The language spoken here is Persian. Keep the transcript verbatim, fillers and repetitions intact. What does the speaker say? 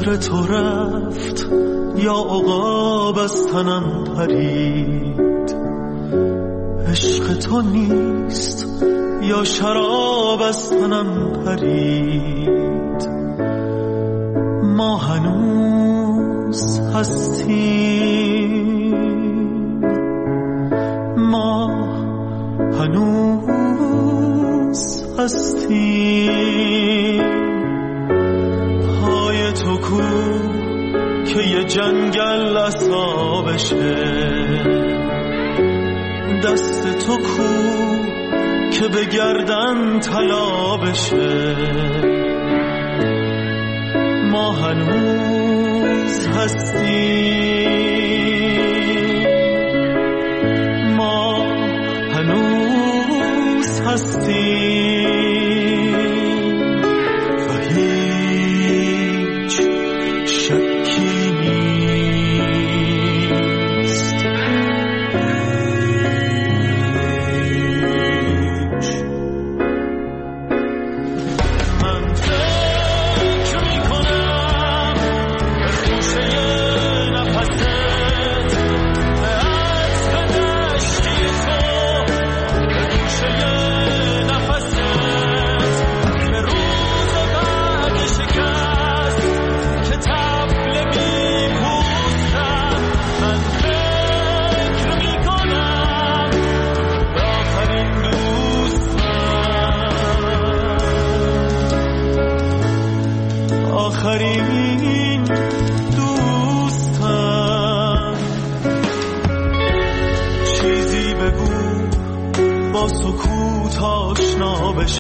عطر تو رفت یا عقاب از تنم پرید، عشق تو نیست یا شراب از تنم پرید. ما هنوز هستیم، ما هنوز هستیم. پای تو کو که یه جنگل اصابشه، دست تو کو که به گردن طلا بشه. ما هنوز هستیم، ما هنوز هستیم.